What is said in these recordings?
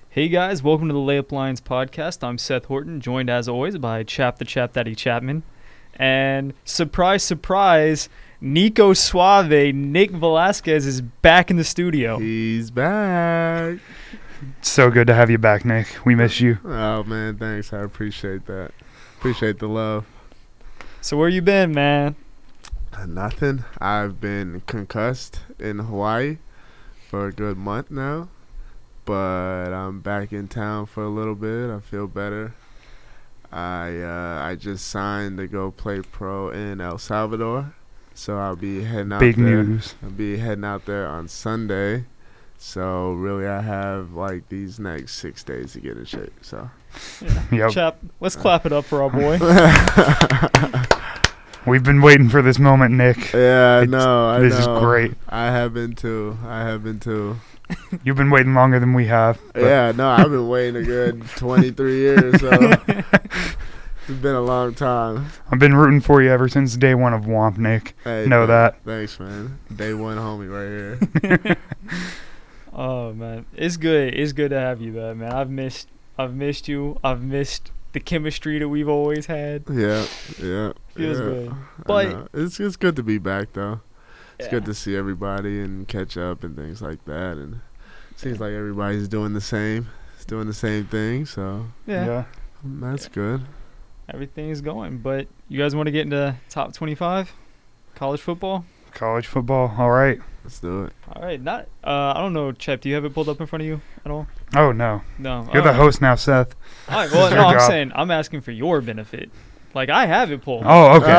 Hey guys, welcome to the Layup Lines podcast. I'm Seth Horton, joined as always by Chap the Chap Daddy Chapman. And surprise, surprise, Nico Suave, Nick Velasquez is back in the studio. He's back. So good to have you back, Nick. We miss you. Oh, man, thanks. I appreciate that. Appreciate the love. So where you been, man? Nothing. I've been concussed in Hawaii for a good month now. But I'm back in town for a little bit. I feel better. I just signed to go play pro in El Salvador. So I'll be heading out there. Big news. I'll be heading out there on Sunday. So really I have like these next 6 days to get in shape. So Yep. Chap, let's clap it up for our boy. We've been waiting for this moment, Nick. Yeah, I know. This is great. I have been too. You've been waiting longer than we have. Yeah, no, I've been waiting a good 23 years, so it's been a long time. I've been rooting for you ever since day one of WOMP, Nick. Hey, Know that. Thanks, man. Day one homie right here. Oh man, it's good. It's good to have you back, man. I've missed you. I've missed the chemistry that we've always had. Yeah. Feels good. I But know. It's good to be back though. It's yeah. good to see everybody and catch up and things like that. And it seems like everybody's doing the same. It's doing the same thing, so Yeah, that's good. everything's going. But you guys want to get into top 25 college football? College football. All right. Let's do it. All right, not. I don't know, Chep. Do you have it pulled up in front of you at all? Oh, no. No. You're the host now, Seth. All right. Well, This is no, your I'm job. saying I'm asking for your benefit. Like I have it pulled. Oh, okay.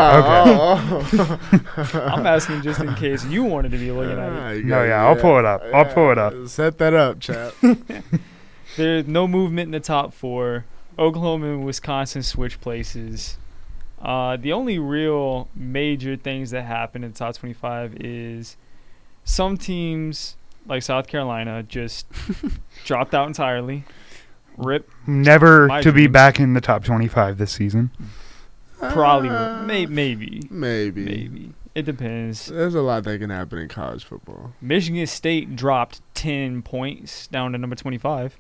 I'm asking just in case you wanted to be looking at it. No, yeah, I'll pull it up. I'll pull it up. Set that up, chap. There's no movement in the top four. Oklahoma and Wisconsin switch places. The only real major things that happen in the top 25 is some teams like South Carolina just dropped out entirely. Rip. Never My to be dreams. back in the top 25 this season. Probably. Maybe. Maybe. It depends. There's a lot that can happen in college football. Michigan State dropped 10 points down to number 25.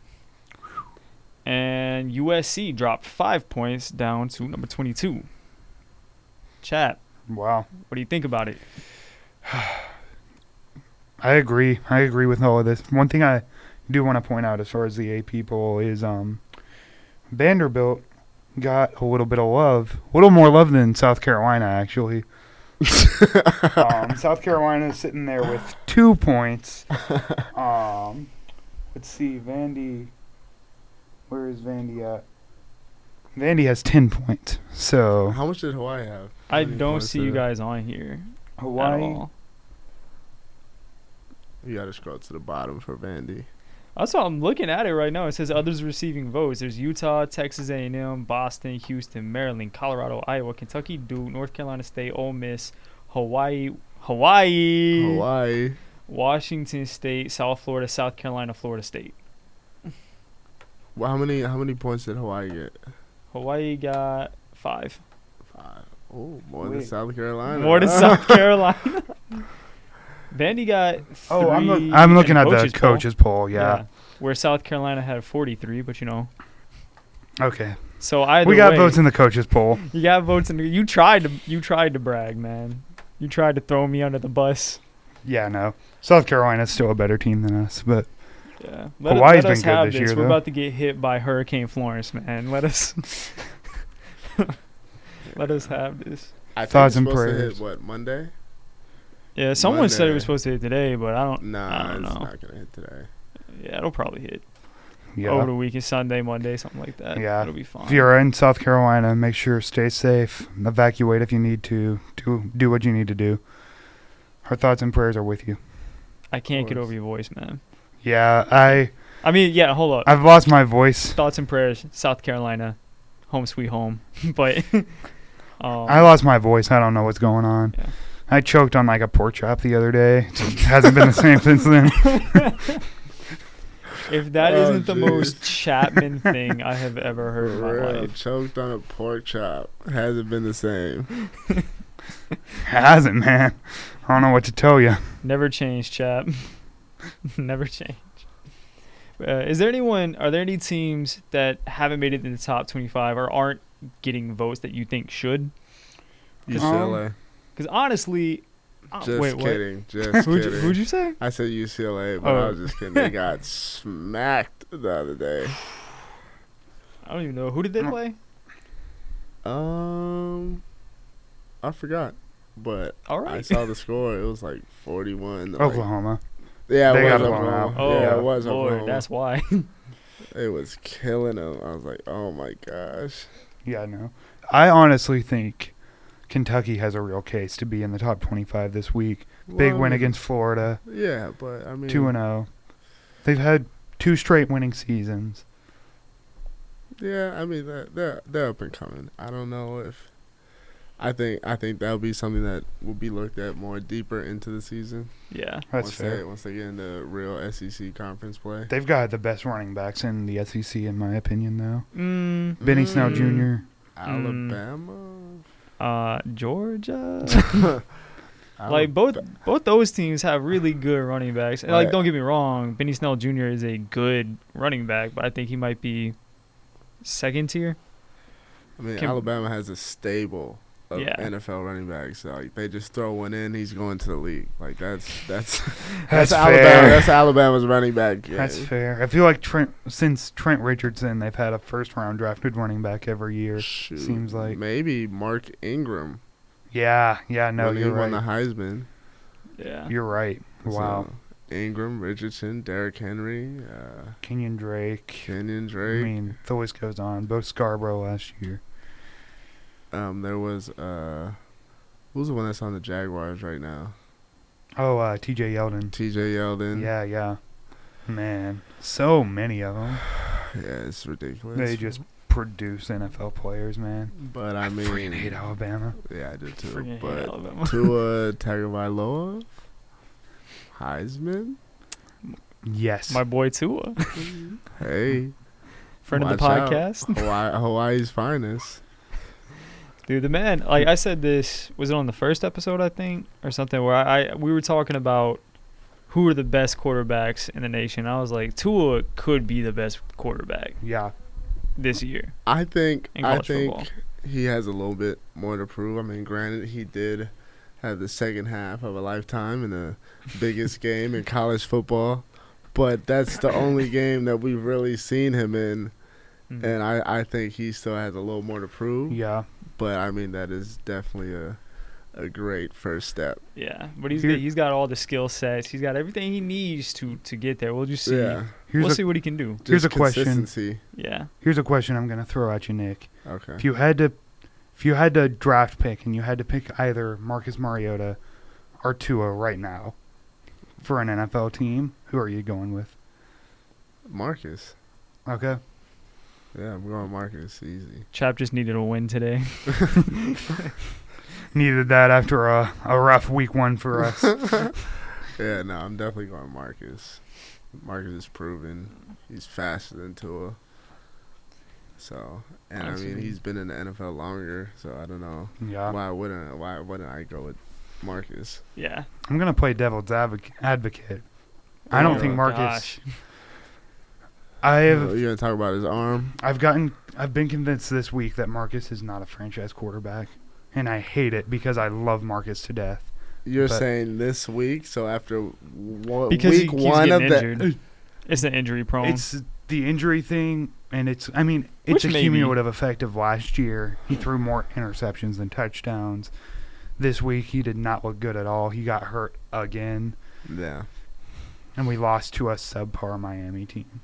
And USC dropped 5 points down to number 22. Chat, Wow. what do you think about it? I agree. I agree with all of this. One thing I do want to point out as far as the AP poll is Vanderbilt got a little bit of love, a little more love than South Carolina, actually. South Carolina is sitting there with 2 points. Let's see, Vandy. Where is Vandy at? Vandy has 10 points. So How much did Hawaii have? I How many don't points see did you it? guys on here at Hawaii. all. You got to scroll to the bottom for Vandy. That's what I'm looking at it right now. It says others receiving votes. There's Utah, Texas A&M, Boston, Houston, Maryland, Colorado, Iowa, Kentucky, Duke, North Carolina State, Ole Miss, Hawaii, Washington State, South Florida, South Carolina, Florida State. Well, how many points did Hawaii get? Hawaii got 5. 5. Oh, more than Wait. South Carolina. More than South Carolina. Vandy got 3. Oh, I'm looking in at the poll. coaches poll, yeah. Where South Carolina had 43, but you know. Okay. So either We got way, votes in the coaches poll. You got votes in. You tried to brag, man. You tried to throw me under the bus. Yeah, no. South Carolina's still a better team than us, but Yeah. Hawaii's let us been good have this this. year, We're though. about to get hit by Hurricane Florence, man. Let us have this. I think Thoughts it's and supposed to prayers. hit, what, Monday? Yeah, someone said it Monday. was supposed to hit today, but I don't Nah, it's know. not going to hit today. Yeah, it'll probably hit yeah. over the weekend, Sunday, Monday, something like that. Yeah. It'll be fine. If you're in South Carolina, make sure stay safe. Evacuate if you need to. Do what you need to do. Our thoughts and prayers are with you. I can't get course. over your voice, man. Yeah, I mean, yeah, hold up. I've lost my voice. Thoughts and prayers, South Carolina, home sweet home. But I lost my voice. I don't know what's going on. Yeah. I choked on like a pork chop the other day. It hasn't been the same since then. if that Oh, isn't the jeez. most Chapman thing I have ever heard in For my real, life. choked on a pork chop. Hasn't been the same. Hasn't, man. I don't know what to tell you. Never change, chap. Never change. Is there anyone? Are there any teams that haven't made it in the top 25 or aren't getting votes that you think should? UCLA. Because honestly, Just wait, what? kidding. Just Who'd kidding. you say? I said UCLA, but I was just kidding. They got smacked the other day. I don't even know. Who did they play? I forgot, but All right. I saw the score. It was like 41. like- Oklahoma. yeah, They it got was blown Oklahoma. out. Oh, Yeah, it was Lord, Oklahoma. that's why. It was killing them. I was like, oh my gosh. Yeah, no. I honestly think Kentucky has a real case to be in the top 25 this week. Big Well, win against Florida, Yeah, but I mean, 2-0. They've had 2 straight winning seasons. Yeah, I mean they're up and coming. I don't know if I think that'll be something that will be looked at more deeper into the season. Yeah. That's once fair. Once they get into real SEC conference play. They've got the best running backs in the SEC, in my opinion, though. Mm, Benny Snell Mm. Jr. Alabama. Georgia. Like both those teams have really good running backs. And like, Right. don't get me wrong, Benny Snell Jr. is a good running back, but I think he might be second tier. I mean, Can- Alabama has a stable of Yeah. NFL running backs. Like they just throw one in, he's going to the league. Like that's That's Alabama. fair. That's Alabama's running back. Yeah. That's fair. I feel like since Trent Richardson, they've had a first-round drafted running back every year. Shoot, seems like. maybe Mark Ingram. Yeah, no, when he you're won the right. Heisman. Yeah. You're right. Wow. So, Ingram, Richardson, Derrick Henry, Kenyon Drake. Kenyon I Drake. mean, the list goes on. Both Scarborough last year. There was who's the one that's on the Jaguars right now? Oh, T.J. Yeldon. T.J. Yeldon. Yeah. Man, so many of them. Yeah, it's ridiculous. They just produce NFL players, man. But I mean, freaking hate Alabama. yeah, I do too. Freaking hate But Alabama. Tua Tagovailoa, Heisman. Yes. My boy Tua, Hey, friend of the watch out. podcast. Hawaii's finest. Dude, the man, like I said this, was it on the first episode, I think, or something, where we were talking about who are the best quarterbacks in the nation. I was like, Tua could be the best quarterback Yeah. this year. I think In college football. he has a little bit more to prove. I mean, granted, he did have the second half of a lifetime in the biggest game in college football, but that's the only game that we've really seen him in, Mhm. and I think he still has a little more to prove. Yeah. But I mean, that is definitely a great first step. Yeah, but he's Here- he's got all the skill sets. He's got everything he needs to get there. We'll just see. Yeah, Here's We'll a see what he can do. Here's just a question. consistency. Yeah. here's a question I'm gonna throw at you, Nick. Okay. If you had to draft pick and you had to pick either Marcus Mariota or Tua right now for an NFL team, who are you going with? Marcus. Okay. Yeah, I'm going Marcus. Easy. Chap just needed a win today. Needed that after a rough week 1 for us. Yeah, no, I'm definitely going Marcus. Marcus is proven he's faster than Tua. So, and I mean, he's been in the NFL longer, so I don't know Yeah. why wouldn't I go with Marcus? Yeah. I'm gonna play devil's advocate. I don't Oh, think Marcus. Gosh. You gonna talk about his arm? I've been convinced this week that Marcus is not a franchise quarterback, and I hate it because I love Marcus to death. You're But- saying this week? So after Because he week keeps 1 of getting the injured. It's the injury prone. It's the injury thing, and it's Which a maybe- cumulative effect of last year. He threw more interceptions than touchdowns. This week he did not look good at all. He got hurt again, yeah. and we lost to a subpar Miami team.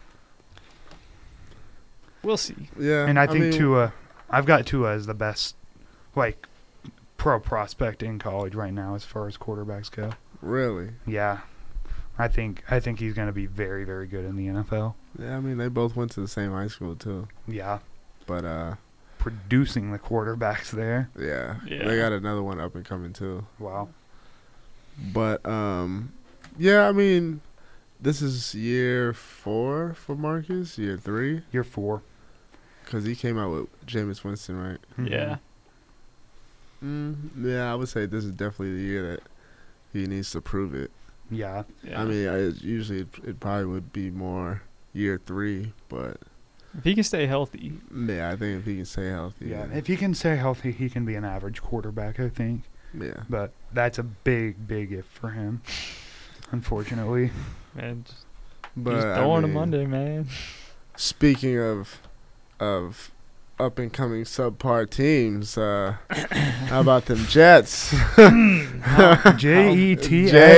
We'll see. Yeah, And I think mean, Tua, I've got Tua as the best, like, pro prospect in college right now as far as quarterbacks go. Really? Yeah, I think he's going to be very, very good in the NFL. Yeah, I mean, they both went to the same high school too. Yeah, But producing the quarterbacks there. yeah, Yeah. they got another one up and coming too. Wow. But yeah, I mean, this is year 4 for Marcus, year 3, You're 4. because he came out with Jameis Winston, right? Yeah. Yeah, I would say this is definitely the year that he needs to prove it. Yeah. Yeah. I mean, usually it probably would be more year 3, but If he can stay healthy. yeah, I think if he can stay healthy. Yeah, if he can stay healthy, he can be an average quarterback, I think. Yeah. But that's a big, big if for him, unfortunately. Man, just But throwing I him mean, under, man. Speaking of up and coming subpar teams, how about them Jets? Jets.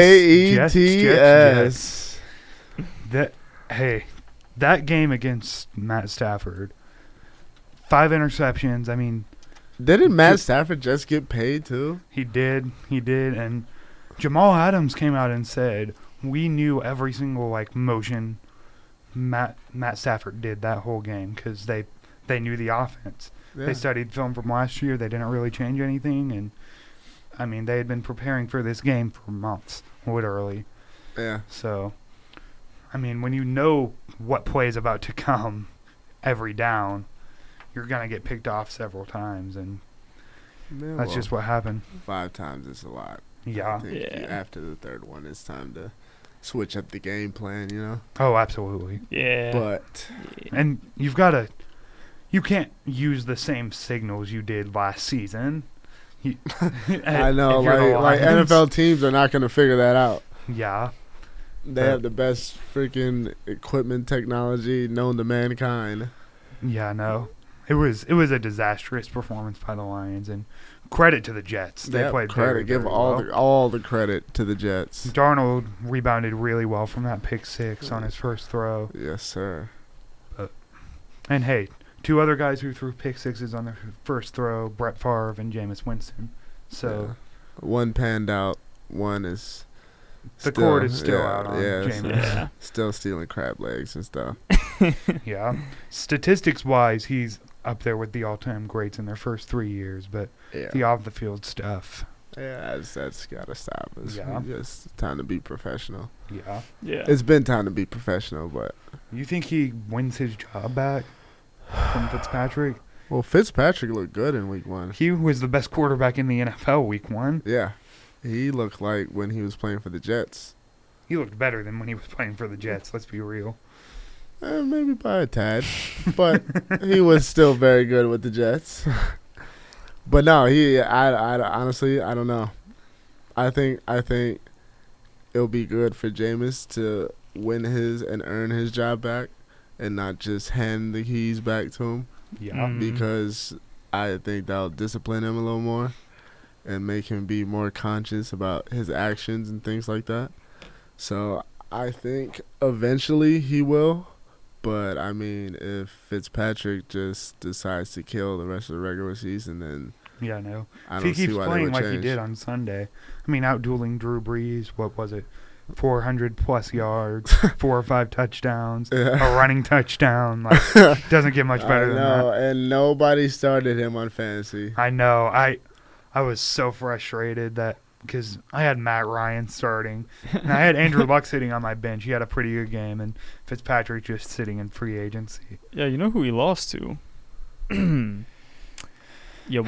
Jets. That game against Matt Stafford, 5 interceptions. I mean, Didn't Matt Stafford just get paid too? he did, and Jamal Adams came out and said we knew every single motion Matt Stafford did that whole game because they knew the offense. Yeah. They studied film from last year. They didn't really change anything, and I mean they had been preparing for this game for months, literally. Yeah. So, I mean, when you know what play is about to come every down, you're gonna get picked off several times, and Yeah, that's well, just what happened. 5 times is a lot. I Yeah. think Yeah. after the third one, it's time to switch up the game plan, you know? Oh, absolutely. Yeah. But And you can't use the same signals you did last season. I know, If you're the like Lions. NFL teams are not going to figure that out. Yeah. They have the best freaking equipment technology known to mankind. Yeah, no. It was a disastrous performance by the Lions, and credit to the Jets. They Yeah, played credit. very, Give very all well. all the credit to the Jets. Darnold rebounded really well from that pick 6 on his first throw. Yes, sir. And hey, 2 other guys who threw pick 6s on their first throw, Brett Favre and Jameis Winston. So Yeah. One panned out. One is the cord is still out on yeah, Jameis. Yeah. still stealing crab legs and stuff. Yeah. Statistics-wise, he's up there with the all-time greats in their first 3 years, but Yeah, the off-the-field stuff, yeah, that's gotta stop. It's Yeah. just time to be professional. yeah. Yeah. It's been time to be professional, but You think he wins his job back from Fitzpatrick? well, Fitzpatrick looked good in week 1. He was the best quarterback in the NFL week 1. Yeah, he looked like when he was playing for the Jets. He looked better than when he was playing for the Jets, let's be real. Maybe by a tad, but he was still very good with the Jets. But no, I honestly, I don't know. I think it'll be good for Jameis to win his and earn his job back, and not just hand the keys back to him, Yeah. Mm. because I think that'll discipline him a little more and make him be more conscious about his actions and things like that. So I think eventually he will. But, I mean, if Fitzpatrick just decides to kill the rest of the regular season, then Yeah, no. I If don't he see keeps why they playing would like change. he did on Sunday, I mean, outdueling Drew Brees, what was it? 400-plus yards, 4 or 5 touchdowns, Yeah. a running touchdown. Like, doesn't get much better I than know, that. and nobody started him on fantasy. I know. I was so frustrated that because I had Matt Ryan starting, and I had Andrew Luck sitting on my bench. He had a pretty good game, and Fitzpatrick just sitting in free agency. Yeah, you know who he lost to? Your boy.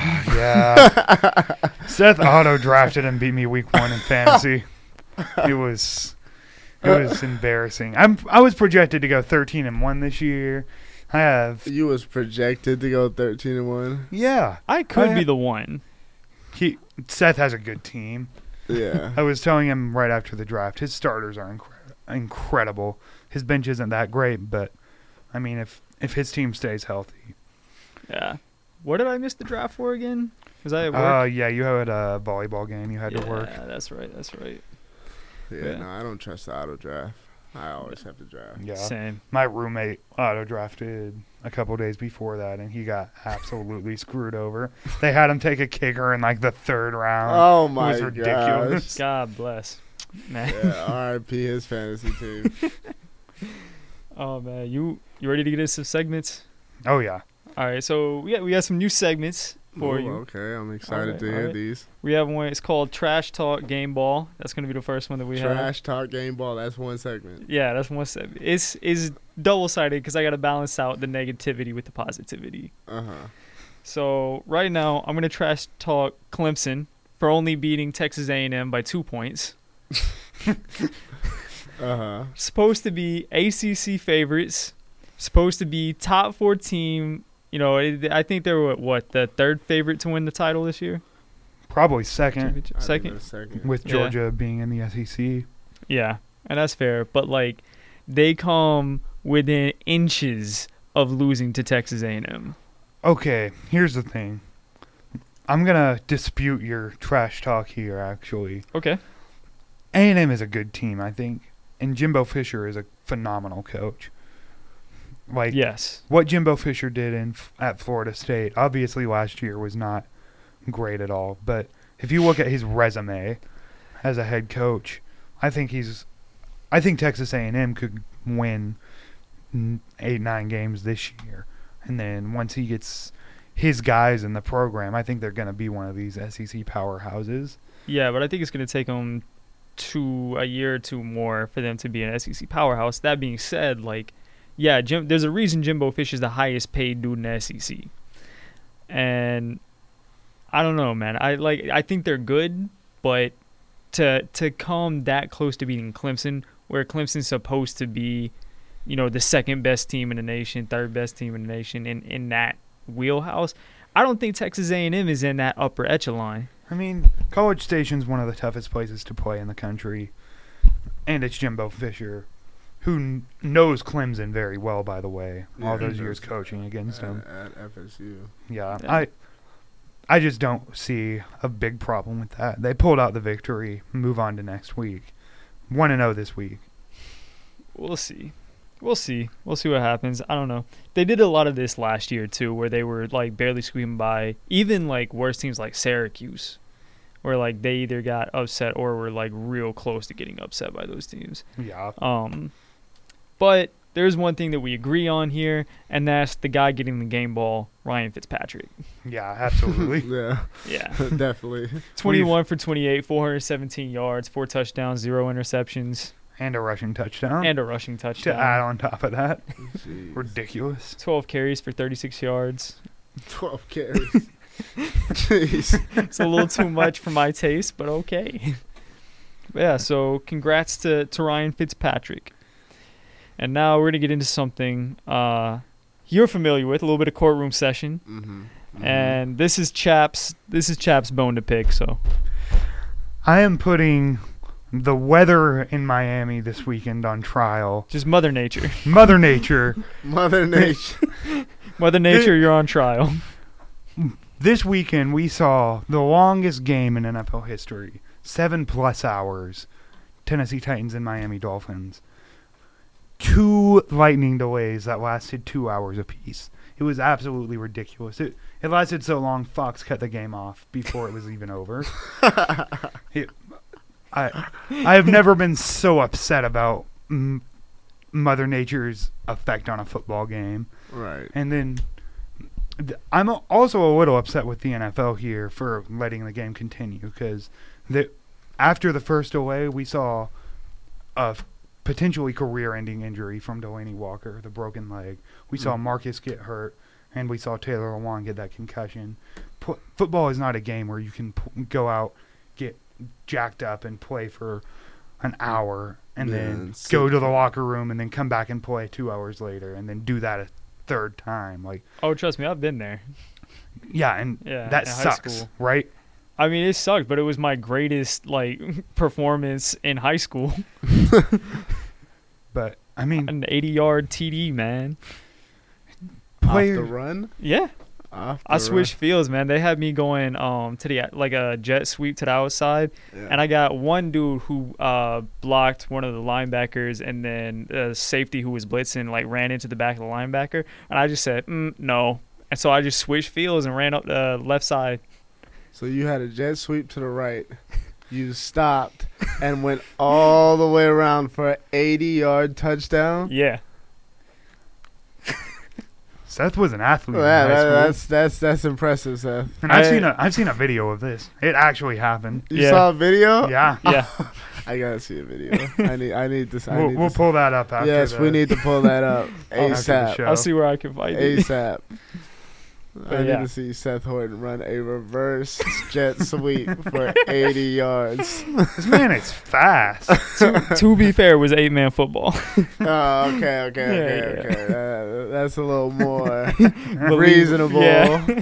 Yeah. Seth auto-drafted and beat me week 1 in fantasy. It was embarrassing. I was projected to go 13-1 this year. I have You was projected to go 13-1. yeah. I could be the one. Seth has a good team. Yeah. I was telling him right after the draft, his starters are incredible. His bench isn't that great, but I mean, if his team stays healthy. Yeah. What did I miss the draft for again? Was I at work? Yeah, you had a volleyball game you had to work. Yeah, that's right. Yeah, no, I don't trust the auto draft. I always have to draft. Yeah. Same. My roommate auto-drafted a couple days before that, and he got absolutely screwed over. They had him take a kicker in, like, the 3rd round. Oh, It my was ridiculous. gosh. God bless. Man. Yeah, R.I.P. his fantasy team. Oh man, you ready to get into some segments? Oh, yeah. All right, so we got some new segments for Ooh, you. Okay, I'm excited Alright, to hear alright. these. We have one. It's called Trash Talk Game Ball. That's gonna be the first one that we have. Trash talk game ball. That's one segment. Yeah, that's one segment. It's double sided because I gotta balance out the negativity with the positivity. Uh-huh. So right now I'm gonna trash talk Clemson for only beating Texas A&M by 2 points. Supposed to be ACC favorites. Supposed to be top 4 team. You know, I think they were the third favorite to win the title this year. Probably second, Second. with Georgia being in the SEC. Yeah, and that's fair. But like, they come within inches of losing to Texas A&M. Okay, here's the thing. I'm gonna dispute your trash talk here. Actually, Okay. A&M is a good team, I think, and Jimbo Fisher is a phenomenal coach. Like, Yes. what Jimbo Fisher did at Florida State, obviously last year was not great at all. But if you look at his resume as a head coach, I think Texas A&M could win 8-9 games this year. And then once he gets his guys in the program, I think they're going to be one of these SEC powerhouses. Yeah, but I think it's going to take them a year or two more for them to be an SEC powerhouse. That being said, like, yeah, there's a reason Jimbo Fisher's the highest paid dude in the SEC. And I don't know, man. I think they're good, but to come that close to beating Clemson, where Clemson's supposed to be, you know, the second best team in the nation, third best team in the nation, in that wheelhouse, I don't think Texas A&M is in that upper echelon. I mean, College Station's one of the toughest places to play in the country, and it's Jimbo Fisher, who knows Clemson very well, by the way, all those years coaching against them. At FSU. Yeah, I just don't see a big problem with that. They pulled out the victory, move on to next week. 1-0 this week. We'll see. We'll see what happens. I don't know. They did a lot of this last year, too, where they were, like, barely squeaking by. Even, like, worse teams like Syracuse, where, like, they either got upset or were, like, real close to getting upset by those teams. Yeah. But there's one thing that we agree on here, and that's the guy getting the game ball, Ryan Fitzpatrick. Yeah, absolutely. Yeah. Definitely. 21 for 28, 417 yards, 4 touchdowns, 0 interceptions. And a rushing touchdown. And a rushing touchdown. To add on top of that. Jeez. Ridiculous. 12 carries for 36 yards. 12 carries. Jeez. It's a little too much for my taste, but okay. But yeah, so congrats to Ryan Fitzpatrick. And now we're going to get into something you're familiar with, a little bit of courtroom session. Mm-hmm. And this is Chap's bone to pick, so. I am putting the weather in Miami this weekend on trial. Just Mother Nature. Mother Nature. Mother Nature. Mother Nature, you're on trial. This weekend we saw the longest game in NFL history. 7+ hours. Tennessee Titans and Miami Dolphins. 2 lightning delays that lasted 2 hours apiece. It was absolutely ridiculous. It lasted so long, Fox cut the game off before it was even over. I have never been so upset about Mother Nature's effect on a football game. Right. And then I'm also a little upset with the NFL here for letting the game continue because after the first delay, we saw a potentially career-ending injury from Delaney Walker, the broken leg. We saw Marcus get hurt, and we saw Taylor Lewan get that concussion. Football is not a game where you can go out, get jacked up, and play for an hour, and then go to the locker room, and then come back and play 2 hours later, and then do that a third time. Like, oh, trust me, I've been there. Yeah, and that sucks, right? I mean, it sucked, but it was my greatest performance in high school. But I mean, an 80-yard TD, man. Off the run? Yeah. I switched fields, man. They had me going to a jet sweep to the outside, and I got one dude who blocked one of the linebackers, and then the safety who was blitzing ran into the back of the linebacker, and I just said no, and so I just switched fields and ran up the left side. So you had a jet sweep to the right. You stopped and went all the way around for an 80-yard touchdown? Yeah. Seth was an athlete. That's impressive, Seth. And I've seen a video of this. It actually happened. You saw a video? Yeah. Yeah. I gotta see a video. I need this. We'll pull that up after. Yes, we need to pull that up ASAP. I'll see where I can find it. ASAP. I need yeah. to see Seth Horton run a reverse jet sweep for 80 yards. This man is fast. To be fair, it was 8-man football. Oh, okay. Yeah. That's a little more Believe- reasonable. Yeah.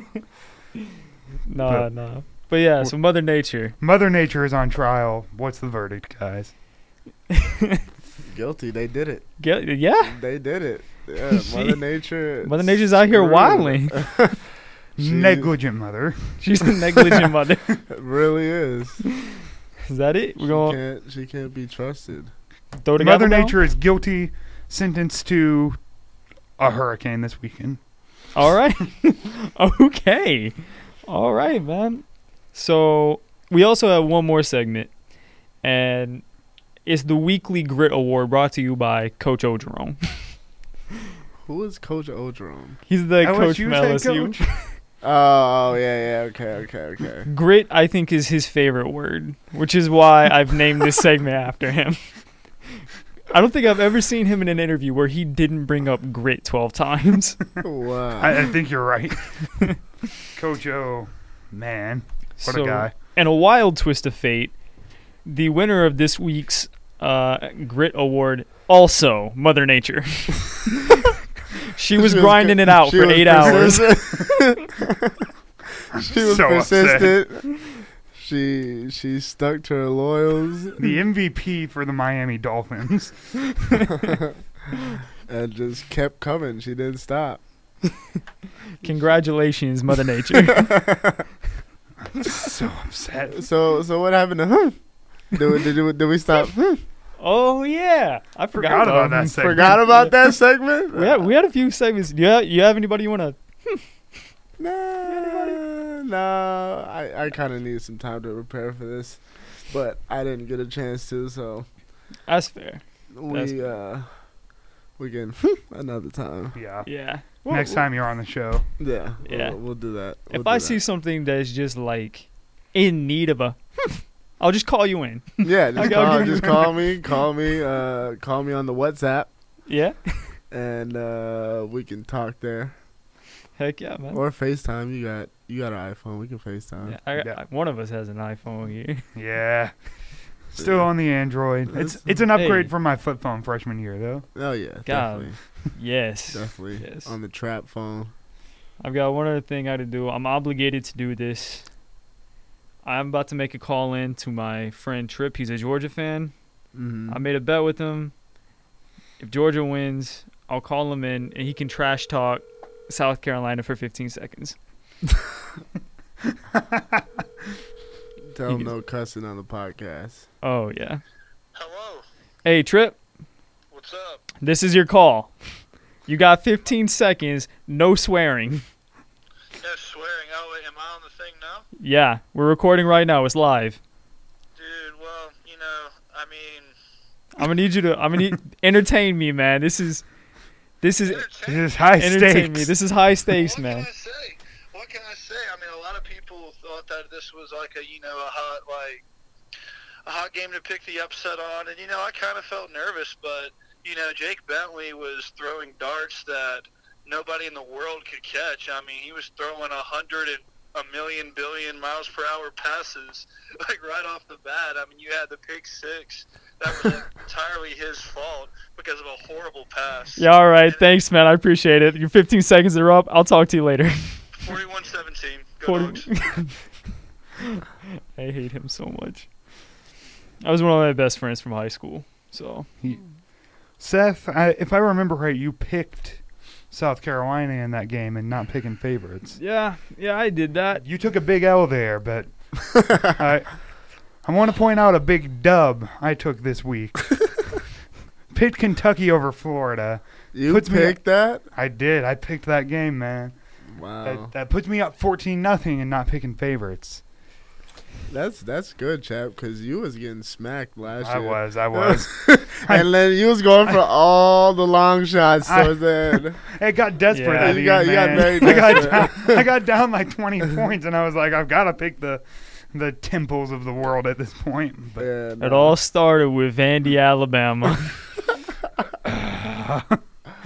No. But yeah, so Mother Nature. Mother Nature is on trial. What's the verdict, guys? Guilty. They did it. Yeah. They did it. Yeah, Mother Nature. Mother Nature's out here screwed. wilding. She's- Negligent mother. She's a negligent mother. It really is. Is that it? We're going She can't be trusted. to throw the Mother gavel down? Nature is guilty, sentenced to a hurricane this weekend. All right. Okay. All right, man. So we also have one more segment, and it's the Weekly Grit Award brought to you by Coach Ogeron. Who is Coach Ogeron? He's the coach LSU from head LSU. coach. Oh, yeah. Okay. Grit, I think, is his favorite word, which is why I've named this segment after him. I don't think I've ever seen him in an interview where he didn't bring up grit 12 times. Wow. I think you're right. Coach O, man, what a guy. And a wild twist of fate, the winner of this week's Grit Award, also Mother Nature. She was grinding it out for 8 hours. She was So persistent. She stuck to her loyals The MVP for the Miami Dolphins. and just kept coming. She didn't stop. Congratulations, Mother Nature. So upset. So what happened to him? Did we stop? Oh, yeah. I Forgot about that segment. Forgot about that segment? We had a few segments. You have anybody you want to... No. I kind of need some time to prepare for this, but I didn't get a chance to. So That's fair. we can another time. Yeah. Yeah. Next time you're on the show. Yeah. Yeah. We'll do that. If I see something that's just like in need of a... I'll just call you in. yeah, I'll give you- just call me call me on the WhatsApp, Yeah? and we can talk there. Heck yeah, man. Or FaceTime. You got an iPhone. We can FaceTime. Yeah, one of us has an iPhone here. Yeah. Still on the Android. It's an upgrade from my flip phone freshman year, though. Oh yeah, God. Yes. definitely. Yes. On the trap phone. I've got one other thing I to do. I'm obligated to do this. I'm about to make a call in to my friend Tripp. He's a Georgia fan. Mm-hmm. I made a bet with him. If Georgia wins, I'll call him in, and he can trash talk South Carolina for 15 seconds. Tell him no cussing on the podcast. Oh, yeah. Hello, Hey, Tripp, what's up? this is your call. You got 15 seconds, no swearing. No swearing. Oh, wait, am I on the thing now? Yeah, we're recording right now. It's live. Dude, well, I mean... I'm gonna need entertain me, man. This is This entertain is high entertain me. stakes. This is high stakes, What man. can I say? What can I say? I mean, a lot of people thought that this was like a hot game to pick the upset on, and I kind of felt nervous, but Jake Bentley was throwing darts that nobody in the world could catch. I mean, he was throwing 100 and a million billion miles per hour passes like right off the bat. I mean, you had the pick six that was entirely his fault because of a horrible pass. Yeah, all right. Thanks, man. I appreciate it. Your 15 seconds are up. I'll talk to you later. 41-17. Go Dogs. I hate him so much. I was one of my best friends from high school. So Seth, if I remember right, you picked South Carolina in that game and not picking favorites. yeah, I did that. You took a big L there, but I want to point out a big dub I took this week. Picked Kentucky over Florida. You Puts me- picked that? I did. I picked that game, man. Wow. That puts me up 14-0 and not picking favorites. That's good, chap, because you was getting smacked last I year. was. And then you was going for all the long shots towards the end. It got desperate Yeah. at the You got- end, you got man. very I got down like 20 points, and I was like, I've got to pick the temples of the world at this point. But Yeah, It no. all started with Vandy, Alabama.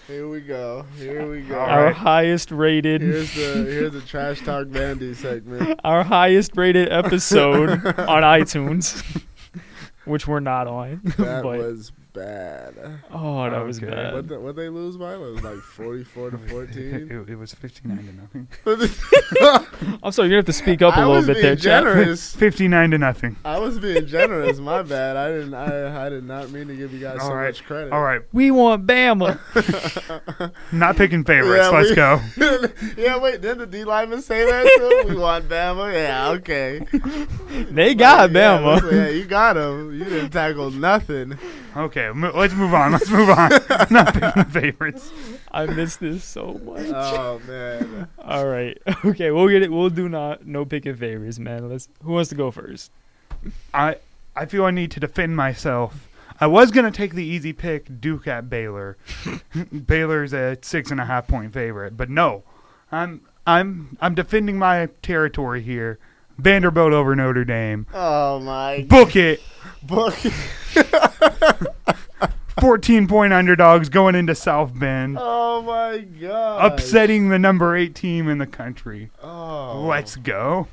Here we go. Our highest rated. Here's the trash talk Vandy segment. Our highest rated episode on iTunes, which we're not on. That but, was bad. oh, that was Okay. bad. What they lose by? It was like 44 to 14. It was 59-0. I'm sorry, you have to speak up a I little was bit there, being Chad. generous. 59-0. I was being generous. My bad. I did not mean to give you guys so All right. much credit. All right, We want Bama. not picking favorites. Let's go. Yeah, wait. Didn't the D lineman say that too? We want Bama. Yeah, okay. They got Yeah, Bama. yeah, you got him. You didn't tackle nothing. Okay, let's move on. Not picking favorites. I miss this so much. Oh man. All right. Okay, we'll get it. We'll do no picking favorites, man. Who wants to go first? I feel I need to defend myself. I was gonna take the easy pick, Duke at Baylor. Baylor's a 6.5 point favorite, but no, I'm defending my territory here. Vanderbilt over Notre Dame. Oh my. Book it. Book. 14-point underdogs going into South Bend, Oh my god. upsetting the number 8 team in the country. Oh. Let's go.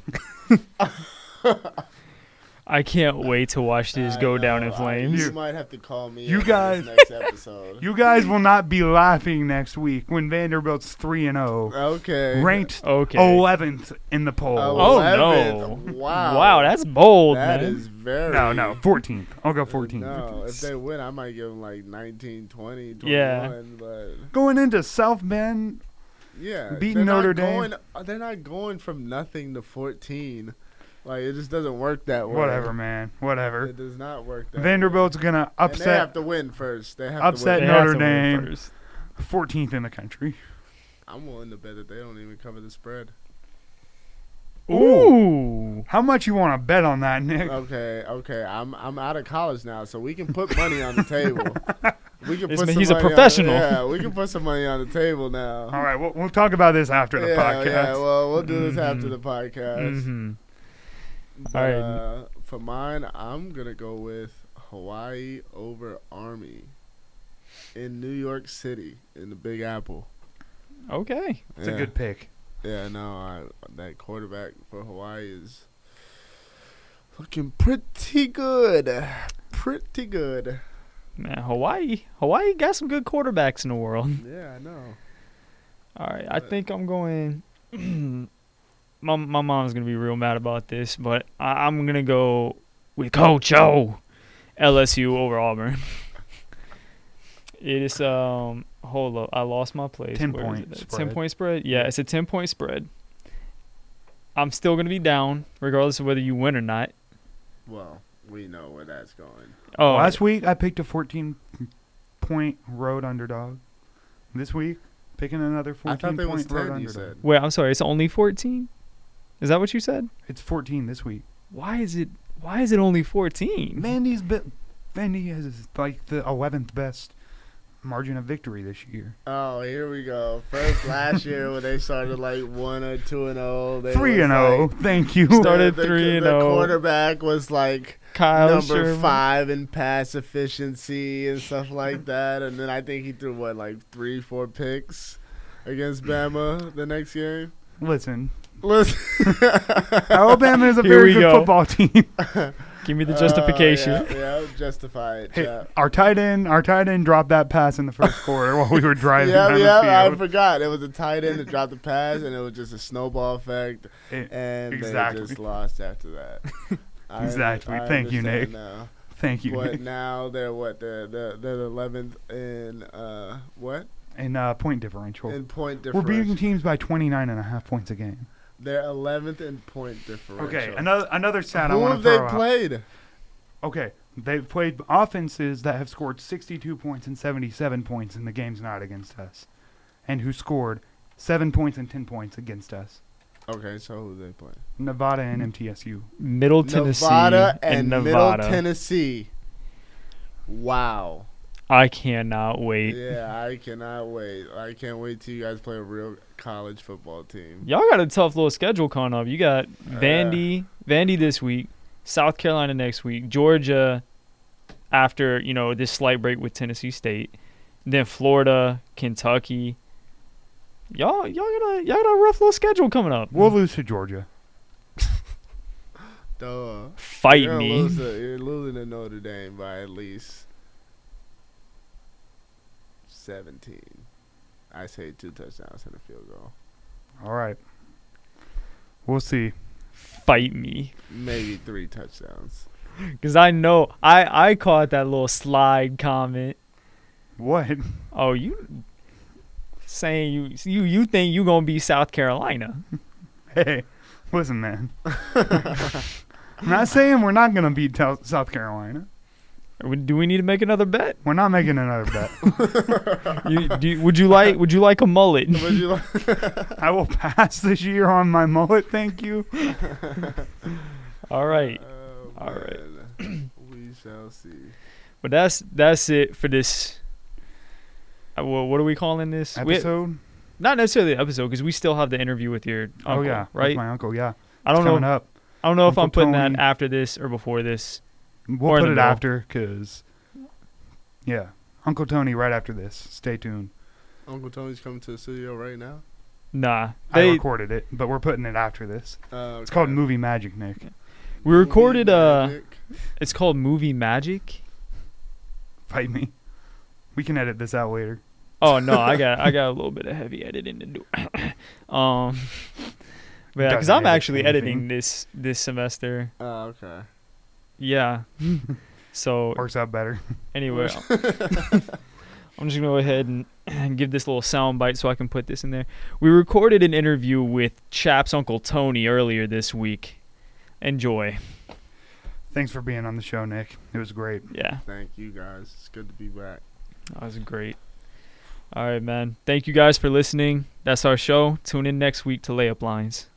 I can't wait to watch this go down in You flames. might have to call me. You in guys- this next episode. You guys will not be laughing next week when Vanderbilt's 3-0, Okay. ranked Okay. 11th in the poll. Oh, 11th. no. Wow. Wow, that's bold, That man. is very. No, 14th. I'll go 14th. No, if they win, I might give them like 19, 20, 21. Yeah. But Going into South Bend, yeah, Beating they're not Notre Dame. going- They're not going from nothing to 14. Like it just doesn't work that way. whatever, man. Whatever. It does not work that Vanderbilt's going to way. And they have upset to win first. They have upset They to win. have Notre to win Dame. first. 14th in the country. I'm willing to bet that they don't even cover the spread. Ooh. How much you want to bet on that, Nick? Okay. I'm out of college now, so we can put money on the table. We can This put man- some he's a money professional. yeah, we can put some money on the table now. All right, we'll talk about this after the podcast. Yeah, well, we'll do this after Mhm. the podcast. Mm-hmm. But, All right. For mine, I'm gonna go with Hawaii over Army in New York City in the Big Apple. Okay. It's a good pick. Yeah, no, that quarterback for Hawaii is looking pretty good. Pretty good. Man, Hawaii got some good quarterbacks in the world. Yeah, I know. All right, I think I'm going. my mom's gonna be real mad about this, but I'm gonna go with Coach O, LSU over Auburn. It is hold up, I lost my place. 10 Where is point it? spread. 10-point spread. Yeah, it's a 10-point spread. I'm still gonna be down, regardless of whether you win or not. Well, we know where that's going. Oh, Last week, I picked a 14-point road underdog. This week, picking another I thought they was 14-point road 10, you underdog. said. wait, I'm sorry. It's only 14. Is that what you said? It's 14 this week. Why is it only 14? Vandy has like the 11th best margin of victory this year. Oh, here we go. First last year when they started like 1 or 2-0, 3-0. Thank you. Started the 3-0. quarterback was like Kyle number Sherman. 5 in pass efficiency and stuff like that, and then I think he threw like 3-4 picks against Bama the next game. Listen, Listen, Alabama is a Here very we good go. football team. Give me the justification. Yeah, justify it. Hey, Chap. our tight end dropped that pass in the first quarter while we were driving down Yeah, the I field. forgot. It was a tight end that dropped the pass, and it was just a snowball effect, It- and exactly. they just lost after that. Exactly. I Thank you, understand Nick. now. Thank you. But now they're what? They're the 11th in what? And point differential. In point We're differential. beating teams by 29.5 points a game. They're 11th in point differential. Okay, another stat I Who want have to they throw out. played? Okay, they've played offenses that have scored 62 points and 77 points in the games not against us, and who scored 7 points and 10 points against us. Okay, so who they play? Nevada and MTSU. Middle Tennessee Nevada and Nevada. Middle Tennessee. Wow. I cannot wait. Yeah, I cannot wait. I can't wait till you guys play a real college football team. Y'all got a tough little schedule coming up. You got Vandy this week, South Carolina next week, Georgia after, this slight break with Tennessee State. Then Florida, Kentucky. Y'all got a rough little schedule coming up. We'll lose to Georgia. Duh. Fight You're me. You're losing to Notre Dame by at least 17. I say 2 touchdowns and a field goal. All right. We'll see. Fight me. Maybe 3 touchdowns. Because I know I caught that little slide comment. What? Oh, you saying you think you gonna be South Carolina? Hey, listen, man. I'm not saying we're not going to beat South Carolina. Do we need to make another bet? We're not making another bet. Would you like a mullet? Would you like? I will pass this year on my mullet, thank you. All right. Oh, All right. man. We shall see. But that's it for this. Well, what are we calling this? Episode? Not necessarily the episode, because we still have the interview with your uncle, Oh, yeah. right? With my uncle, yeah. I don't It's know. coming up. I don't know if Uncle I'm putting Tony. that after this or before this. Or We'll in put the it middle. after because, yeah. Uncle Tony right after this. Stay tuned. Uncle Tony's coming to the studio right now. Nah, I they recorded it, but we're putting it after this. Okay. It's called Movie Magic, Nick. we recorded. Magic. It's called Movie Magic. Fight me. We can edit this out later. Oh no, I got a little bit of heavy editing to do. But yeah, because Doesn't I'm edit actually anything. editing this semester. Okay. Yeah. So Works out better. anyway, I'm just gonna go ahead and give this little sound bite so I can put this in there. We recorded an interview with Chap's Uncle Tony earlier this week. Enjoy. Thanks for being on the show, Nick. It was great. Yeah, Thank you guys. It's good to be back. that was great. All right, man. Thank you guys for listening. That's our show. Tune in next week to Layup Lines.